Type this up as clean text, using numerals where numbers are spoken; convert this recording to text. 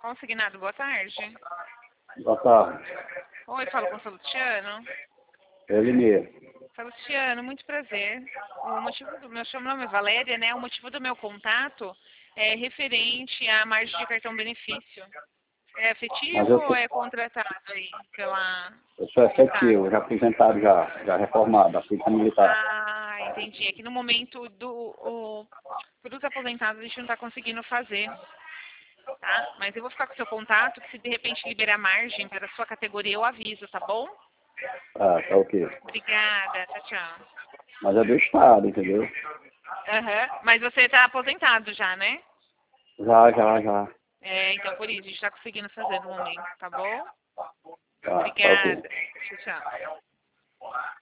Consignado, boa tarde. Boa tarde. Oi, falo com o Salustiano. Ele mesmo. Salustiano, muito prazer. O motivo do meu nome é Valéria, né? O motivo do meu contato é referente à margem de cartão benefício. É Mas efetivo ou é contratado aí eu sou pelo Estado? efetivo, já aposentado já reformado, da Polícia Militar. Ah, entendi. É que no momento para os aposentados a gente não está conseguindo fazer, tá? Mas eu vou ficar com o seu contato, que se de repente liberar margem para a sua categoria, eu aviso, tá bom? Tá ok. Obrigada, tchau, tchau. Mas é do Estado, entendeu? Aham. Mas você está aposentado já, né? Já. É, então por isso, a gente está conseguindo fazer no momento, tá bom? Tá ok. Obrigada. Tchau, tchau.